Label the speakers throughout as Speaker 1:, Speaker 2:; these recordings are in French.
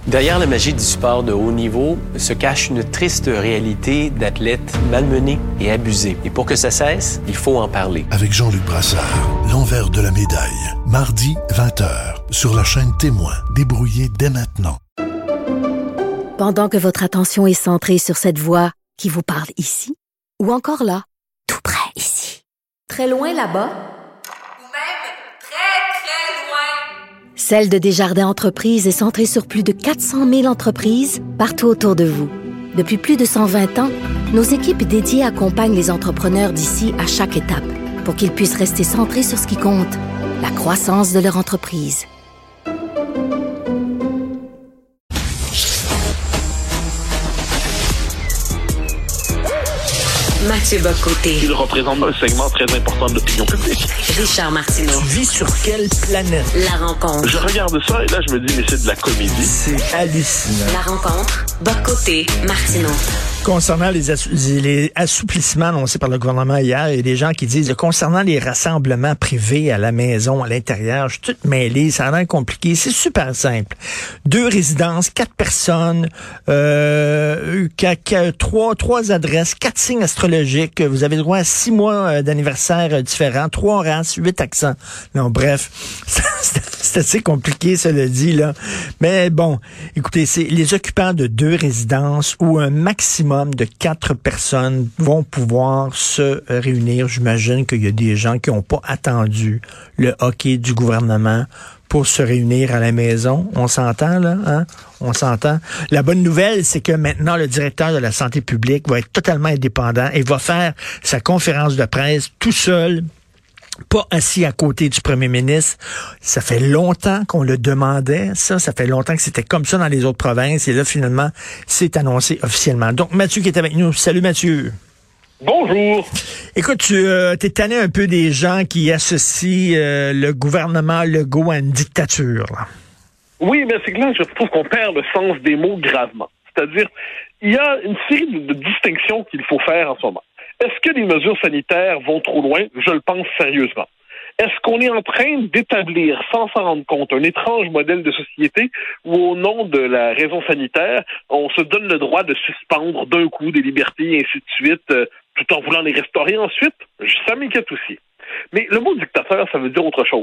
Speaker 1: Derrière la magie du sport de haut niveau se cache une triste réalité d'athlètes malmenés et abusés. Et pour que ça cesse, il faut en parler.
Speaker 2: Avec Jean-Luc Brassard, l'envers de la médaille. Mardi, 20h, sur la chaîne Témoin. Débrouillez dès maintenant.
Speaker 3: Pendant que votre attention est centrée sur cette voix qui vous parle ici, ou encore là, tout près ici, très loin là-bas, Celle de Desjardins Entreprises est centrée sur plus de 400 000 entreprises partout autour de vous. Depuis plus de 120 ans, nos équipes dédiées accompagnent les entrepreneurs d'ici à chaque étape pour qu'ils puissent rester centrés sur ce qui compte, la croissance de leur entreprise.
Speaker 4: Mathieu Bock-Côté.
Speaker 5: Il représente un segment très important de l'opinion publique.
Speaker 4: Richard Martineau.
Speaker 6: Tu vis sur quelle planète?
Speaker 4: La rencontre.
Speaker 5: Je regarde ça et là, je me dis, mais c'est de la comédie.
Speaker 6: C'est hallucinant.
Speaker 4: La rencontre. Bock-Côté, Martineau.
Speaker 6: Concernant les assouplissements annoncés par le gouvernement hier, il y a des gens qui disent, concernant les rassemblements privés à la maison, à l'intérieur, je suis toute mêlée, ça a l'air compliqué. C'est super simple. 2 résidences, 4 personnes, 3 adresses, 4 signes astrologiques. Vous avez le droit à 6 mois d'anniversaire différents, 3 races, 8 accents. Non, bref, c'est assez compliqué, cela dit, là. Mais bon, écoutez, c'est les occupants de 2 résidences ou un maximum de 4 personnes vont pouvoir se réunir. J'imagine qu'il y a des gens qui n'ont pas attendu le hockey du gouvernement pour se réunir à la maison. On s'entend, là, hein? On s'entend. La bonne nouvelle, c'est que maintenant, le directeur de la santé publique va être totalement indépendant et va faire sa conférence de presse tout seul, pas assis à côté du premier ministre. Ça fait longtemps qu'on le demandait, ça fait longtemps que c'était comme ça dans les autres provinces, et là, finalement, c'est annoncé officiellement. Donc, Mathieu qui est avec nous. Salut, Mathieu.
Speaker 5: Bonjour.
Speaker 6: Écoute, tu t'es tanné un peu des gens qui associent le gouvernement Legault à une dictature, là.
Speaker 5: Oui, mais c'est que là, je trouve qu'on perd le sens des mots gravement. C'est-à-dire, il y a une série de distinctions qu'il faut faire en ce moment. Est-ce que les mesures sanitaires vont trop loin? Je le pense sérieusement. Est-ce qu'on est en train d'établir, sans s'en rendre compte, un étrange modèle de société où, au nom de la raison sanitaire, on se donne le droit de suspendre d'un coup des libertés et ainsi de suite, tout en voulant les restaurer ensuite? Ça m'inquiète aussi. Mais le mot dictateur, ça veut dire autre chose.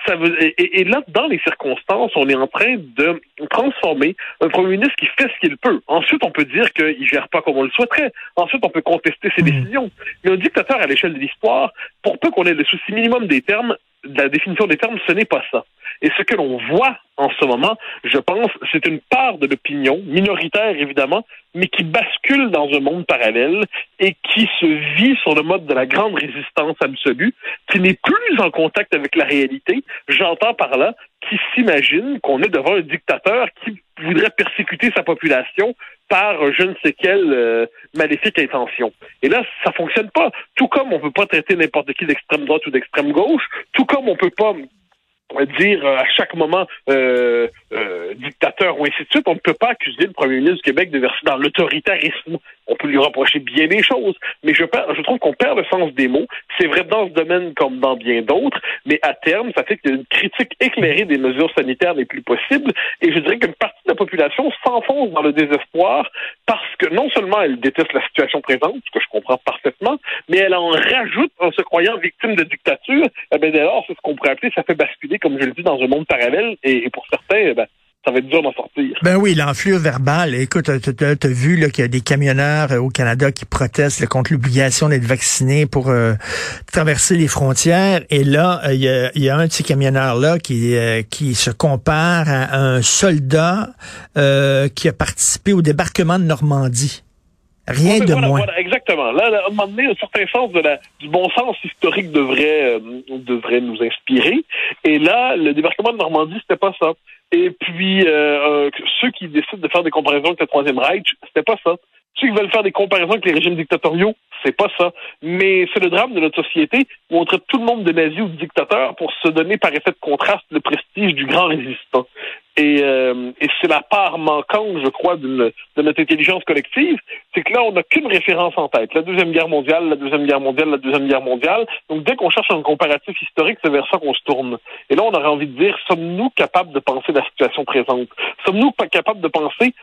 Speaker 5: Et là, dans les circonstances, on est en train de transformer un premier ministre qui fait ce qu'il peut. Ensuite, on peut dire qu'il gère pas comme on le souhaiterait. Ensuite, on peut contester ses décisions. Mais un dictateur à l'échelle de l'histoire, pour peu qu'on ait le souci minimum des termes, de la définition des termes, ce n'est pas ça. Et ce que l'on voit en ce moment, je pense, c'est une part de l'opinion, minoritaire évidemment, mais qui bascule dans un monde parallèle et qui se vit sur le mode de la grande résistance absolue, qui n'est plus en contact avec la réalité. J'entends par là qui s'imagine qu'on est devant un dictateur qui voudrait persécuter sa population par je ne sais quelle maléfique intention. Et là, ça fonctionne pas. Tout comme on peut pas traiter n'importe qui d'extrême droite ou d'extrême gauche, tout comme on peut pas dire à chaque moment dictateur ou ainsi de suite, on ne peut pas accuser le premier ministre du Québec de verser dans l'autoritarisme. On peut lui reprocher bien des choses, mais je trouve qu'on perd le sens des mots. C'est vrai dans ce domaine comme dans bien d'autres, mais à terme, ça fait qu'il y a une critique éclairée des mesures sanitaires les plus possibles, et je dirais qu'une partie de la population s'enfonce dans le désespoir parce que non seulement elle déteste la situation présente, ce que je comprends parfaitement, mais elle en rajoute en se croyant victime de dictature. Dès lors, c'est ce qu'on pourrait appeler, ça fait basculer, comme je le dis, dans un monde parallèle, et pour certains, ça va être dur d'en sortir.
Speaker 6: Ben oui, l'enflure verbale. Écoute, t'as vu là, qu'il y a des camionneurs au Canada qui protestent là, contre l'obligation d'être vaccinés pour traverser les frontières. Et là, il y a un de ces camionneurs-là qui se compare à un soldat qui a participé au débarquement de Normandie. Rien de moins.
Speaker 5: Voilà, exactement. Là, à un moment donné, un certain sens du bon sens historique devrait nous inspirer. Et là, le débarquement de Normandie, c'était pas ça. Et puis, ceux qui décident de faire des comparaisons avec le Troisième Reich, c'était pas ça. Ceux qui veulent faire des comparaisons avec les régimes dictatoriaux, c'est pas ça. Mais c'est le drame de notre société où on traite tout le monde de nazi ou de dictateur pour se donner par effet de contraste le prestige du grand résistant. Et c'est la part manquante, je crois, de notre intelligence collective, c'est que là, on n'a qu'une référence en tête. La Deuxième Guerre mondiale, la Deuxième Guerre mondiale, la Deuxième Guerre mondiale. Donc, dès qu'on cherche un comparatif historique, c'est vers ça qu'on se tourne. Et là, on aurait envie de dire, sommes-nous capables de penser la situation présente? Sommes-nous pas capables de penser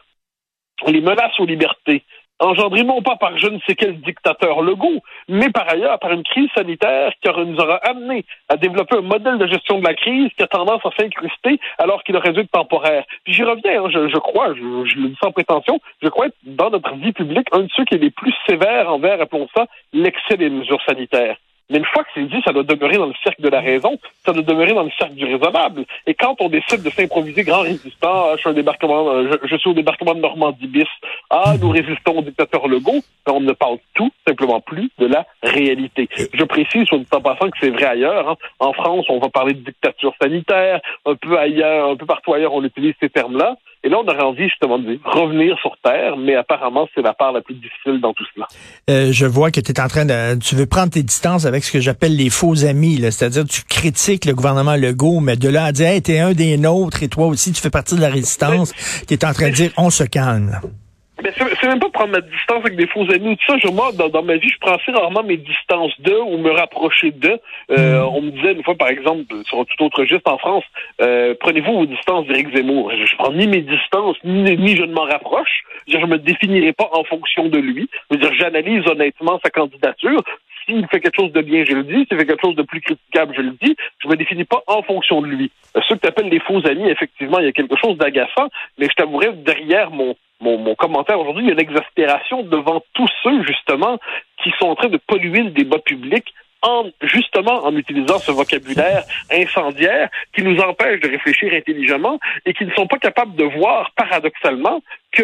Speaker 5: les menaces aux libertés, engendrées non pas par je ne sais quel dictateur Legault, mais par ailleurs par une crise sanitaire qui nous aura amené à développer un modèle de gestion de la crise qui a tendance à s'incruster alors qu'il aurait dû être temporaire. Puis j'y reviens, je crois, je le dis sans prétention, je crois être dans notre vie publique un de ceux qui est les plus sévères envers, appelons ça, l'excès des mesures sanitaires. Mais une fois que c'est dit, ça doit demeurer dans le cercle de la raison, ça doit demeurer dans le cercle du raisonnable. Et quand on décide de s'improviser grand résistant, je suis au débarquement de Normandie bis, nous résistons au dictateur Legault, on ne parle tout simplement plus de la réalité. Je précise, soit dit en passant, que c'est vrai ailleurs. En France, on va parler de dictature sanitaire, un peu ailleurs, un peu partout ailleurs, on utilise ces termes-là. Et là, on aurait envie justement de revenir sur Terre, mais apparemment, c'est la part la plus difficile dans tout cela.
Speaker 6: Je vois que tu veux prendre tes distances avec ce que j'appelle les faux amis, là. C'est-à-dire tu critiques le gouvernement Legault, mais de là à dire hey, t'es un des nôtres et toi aussi tu fais partie de la résistance, tu es en train de dire on se calme.
Speaker 5: Mais c'est même pas prendre ma distance avec des faux amis ou tout ça. Moi, dans ma vie, je prends assez rarement mes distances d'eux ou me rapprocher d'eux. On me disait une fois, par exemple, sur un tout autre registre en France, prenez-vous vos distances d'Éric Zemmour. Je prends ni mes distances, ni je ne m'en rapproche. Je me définirai pas en fonction de lui. J'analyse honnêtement sa candidature. S'il fait quelque chose de bien, je le dis. S'il fait quelque chose de plus critiquable, je le dis. Je me définis pas en fonction de lui. Ceux que tu appelles les faux amis, effectivement, il y a quelque chose d'agaçant, mais je t'avouerais, derrière mon commentaire aujourd'hui, il y a une exaspération devant tous ceux, justement, qui sont en train de polluer le débat public en utilisant ce vocabulaire incendiaire qui nous empêche de réfléchir intelligemment et qui ne sont pas capables de voir, paradoxalement,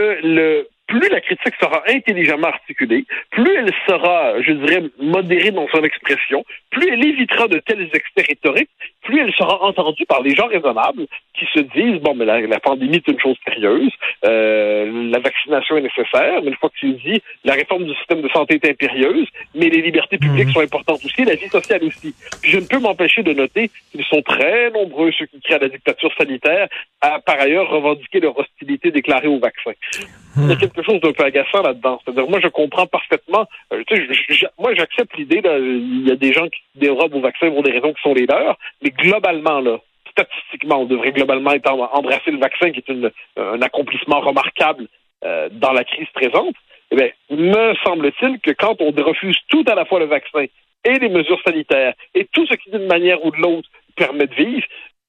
Speaker 5: que plus la critique sera intelligemment articulée, plus elle sera, je dirais, modérée dans son expression, plus elle évitera de tels excès rhétoriques, plus elle sera entendue par les gens raisonnables qui se disent, bon, mais la pandémie est une chose sérieuse, la vaccination est nécessaire, mais une fois que c'est dit, la réforme du système de santé est impérieuse, mais les libertés publiques sont importantes aussi, la vie sociale aussi. Puis je ne peux m'empêcher de noter qu'ils sont très nombreux, ceux qui crient à la dictature sanitaire, à par ailleurs revendiquer leur hostilité déclarée au vaccin. Il y a quelque chose d'un peu agaçant là-dedans. C'est-à-dire, moi, je comprends parfaitement. Moi, j'accepte l'idée, là, il y a des gens qui se dérobent au vaccin pour des raisons qui sont les leurs, mais globalement, là, statistiquement, on devrait globalement embrasser le vaccin, qui est un accomplissement remarquable dans la crise présente. Eh bien, me semble-t-il que quand on refuse tout à la fois le vaccin et les mesures sanitaires et tout ce qui, d'une manière ou de l'autre, permet de vivre,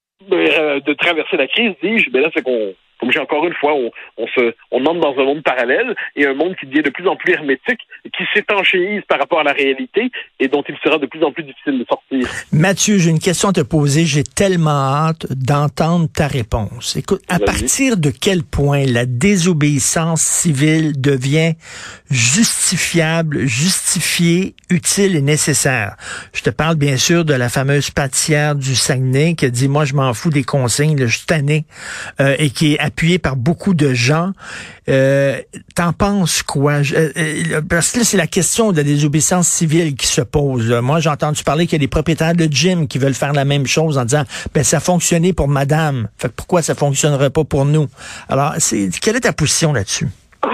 Speaker 5: de traverser la crise, dis-je, là, c'est qu'on, comme j'ai encore une fois, on entre dans un monde parallèle et un monde qui devient de plus en plus hermétique, qui s'étanchéise par rapport à la réalité et dont il sera de plus en plus difficile de sortir.
Speaker 6: Mathieu, j'ai une question à te poser. J'ai tellement hâte d'entendre ta réponse. Écoute, à partir de quel point la désobéissance civile devient justifiable, justifiée, utile et nécessaire? Je te parle bien sûr de la fameuse pâtissière du Saguenay qui a dit, moi je m'en fous des consignes, là, je suis tanné, et qui est appuyée par beaucoup de gens. T'en penses quoi? Parce que là, c'est la question de la désobéissance civile qui se pose. Moi, j'ai entendu parler qu'il y a des propriétaires de gym qui veulent faire la même chose en disant, ça a fonctionné pour madame. Fait que pourquoi ça fonctionnerait pas pour nous? Alors, quelle est ta position là-dessus?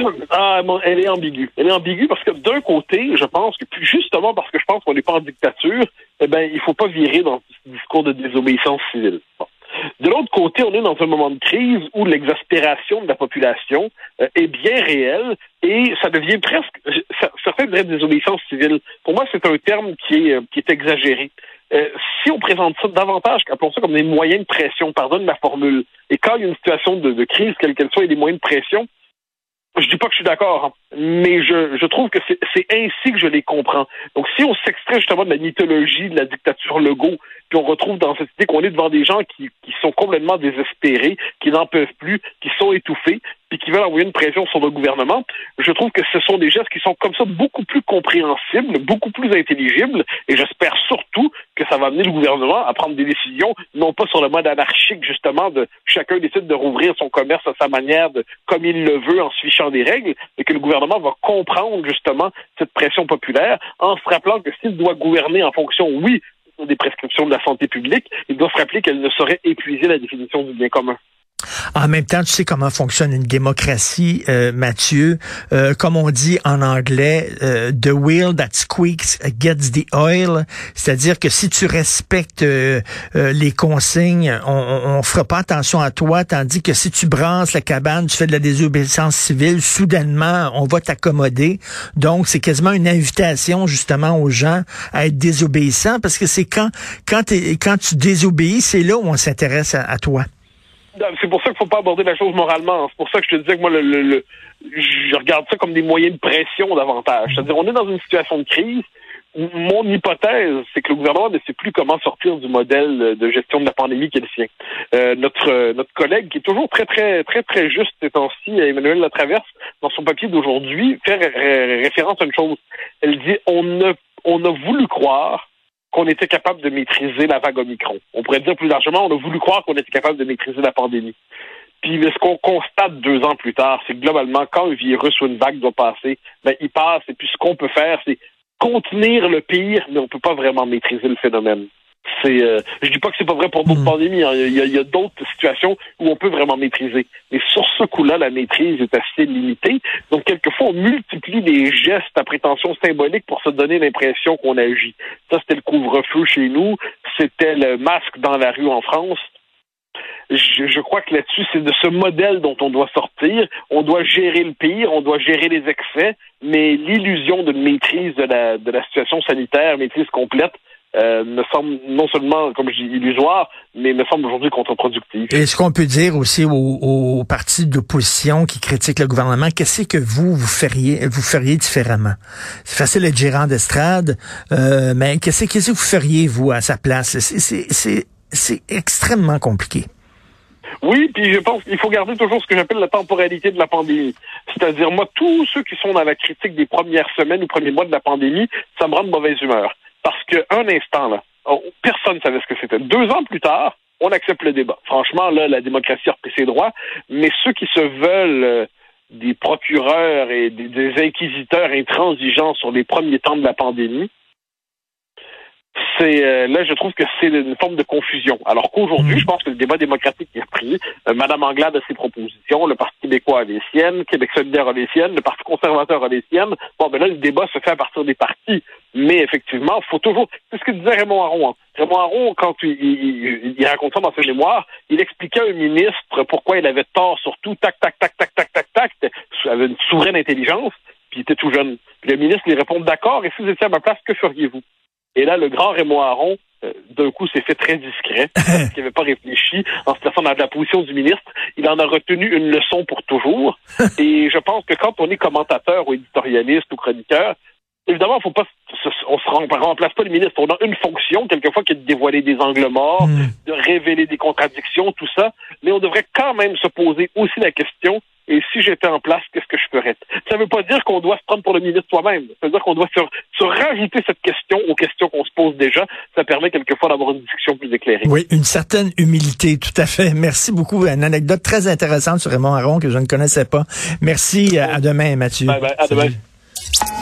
Speaker 5: Elle est ambiguë. Elle est ambiguë parce que d'un côté, je pense que justement parce que je pense qu'on n'est pas en dictature, il faut pas virer dans ce discours de désobéissance civile. Bon. De l'autre côté, on est dans un moment de crise où l'exaspération de la population est bien réelle et ça devient presque, certains diraient désobéissance civile. Pour moi, c'est un terme qui est exagéré. Si on présente ça davantage, appelons ça comme des moyens de pression, pardonne ma formule, et quand il y a une situation de crise, quelle qu'elle soit, et des moyens de pression, je dis pas que je suis d'accord, mais je trouve que c'est ainsi que je les comprends. Donc, si on s'extrait justement de la mythologie de la dictature Legault, puis on retrouve dans cette idée qu'on est devant des gens qui sont complètement désespérés, qui n'en peuvent plus, qui sont étouffés, puis qui veulent envoyer une pression sur le gouvernement, je trouve que ce sont des gestes qui sont comme ça beaucoup plus compréhensibles, beaucoup plus intelligibles, et j'espère surtout que ça va amener le gouvernement à prendre des décisions, non pas sur le mode anarchique, justement, de chacun décide de rouvrir son commerce à sa manière, comme il le veut, en se fichant des règles, mais que le gouvernement va comprendre, justement, cette pression populaire, en se rappelant que s'il doit gouverner en fonction, oui, des prescriptions de la santé publique, il doit se rappeler qu'elle ne saurait épuiser la définition du bien commun.
Speaker 6: En même temps, tu sais comment fonctionne une démocratie, Mathieu. Comme on dit en anglais, the wheel that squeaks gets the oil. C'est-à-dire que si tu respectes les consignes, on fera pas attention à toi, tandis que si tu brasses la cabane, tu fais de la désobéissance civile, soudainement, on va t'accommoder. Donc, c'est quasiment une invitation, justement, aux gens à être désobéissants, parce que c'est quand tu désobéis, c'est là où on s'intéresse à toi.
Speaker 5: C'est pour ça qu'il ne faut pas aborder la chose moralement. C'est pour ça que je te disais que moi, je regarde ça comme des moyens de pression davantage. C'est-à-dire, on est dans une situation de crise. Mon hypothèse, c'est que le gouvernement ne sait plus comment sortir du modèle de gestion de la pandémie qui est le sien. Notre collègue, qui est toujours très, très, très, très juste ces temps-ci, Emmanuel Latraverse, dans son papier d'aujourd'hui, fait référence à une chose. Elle dit, on a voulu croire qu'on était capable de maîtriser la vague Omicron. On pourrait dire plus largement, on a voulu croire qu'on était capable de maîtriser la pandémie. Puis ce qu'on constate 2 ans plus tard, c'est que globalement, quand un virus ou une vague doit passer, il passe, et puis ce qu'on peut faire, c'est contenir le pire, mais on peut pas vraiment maîtriser le phénomène. Je dis pas que c'est pas vrai pour d'autres pandémies, hein. Il y a d'autres situations où on peut vraiment maîtriser. Mais sur ce coup-là, la maîtrise est assez limitée. Donc, quelquefois, on multiplie des gestes à prétention symbolique pour se donner l'impression qu'on agit. Ça, c'était le couvre-feu chez nous. C'était le masque dans la rue en France. Je crois que là-dessus, c'est de ce modèle dont on doit sortir. On doit gérer le pire, on doit gérer les excès, mais l'illusion d'une maîtrise de la situation sanitaire, maîtrise complète, me semble non seulement, comme je dis, illusoire, mais me semble aujourd'hui contre-productif.
Speaker 6: Est-ce qu'on peut dire aussi aux partis d'opposition qui critiquent le gouvernement, qu'est-ce que vous feriez différemment? C'est facile d'être gérant d'estrade, mais qu'est-ce que vous feriez, vous, à sa place? C'est extrêmement compliqué.
Speaker 5: Oui, puis je pense qu'il faut garder toujours ce que j'appelle la temporalité de la pandémie. C'est-à-dire, moi, tous ceux qui sont dans la critique des premières semaines ou premiers mois de la pandémie, ça me rend de mauvaise humeur. Parce qu'un instant, là, personne ne savait ce que c'était. 2 ans plus tard, on accepte le débat. Franchement, là, la démocratie a repris ses droits, mais ceux qui se veulent des procureurs et des inquisiteurs intransigeants sur les premiers temps de la pandémie, là, je trouve que c'est une forme de confusion. Alors qu'aujourd'hui, je pense que le débat démocratique est repris. Madame Anglade a ses propositions, le Parti québécois a les siennes, Québec solidaire a les siennes, le Parti conservateur a les siennes. Bon, là, le débat se fait à partir des partis. Mais effectivement, il faut toujours... C'est ce que disait Raymond Aron. Hein. Raymond Aron, quand il raconte ça dans ses mémoires, il expliquait à un ministre pourquoi il avait tort sur tout, tac, tac, tac, tac, tac, tac, tac, il avait une souveraine intelligence, puis il était tout jeune. Puis le ministre lui répond, d'accord, et si vous étiez à ma place, que feriez-vous? Et là, le grand Raymond Aron, d'un coup, s'est fait très discret, parce qu'il n'avait pas réfléchi en se plaçant dans la position du ministre. Il en a retenu une leçon pour toujours. Et je pense que quand on est commentateur ou éditorialiste ou chroniqueur, évidemment, on ne remplace pas le ministre. On a une fonction, quelquefois, qui est de dévoiler des angles morts, de révéler des contradictions, tout ça. Mais on devrait quand même se poser aussi la question, et si j'étais en place, qu'est-ce que je ferais? Ça ne veut pas dire qu'on doit se prendre pour le ministre soi-même. Ça veut dire qu'on doit se rajouter cette question aux questions qu'on se pose déjà. Ça permet quelquefois d'avoir une discussion plus éclairée.
Speaker 6: Oui, une certaine humilité, tout à fait. Merci beaucoup. Une anecdote très intéressante sur Raymond Aron que je ne connaissais pas. Merci. À demain, Mathieu.
Speaker 5: À demain.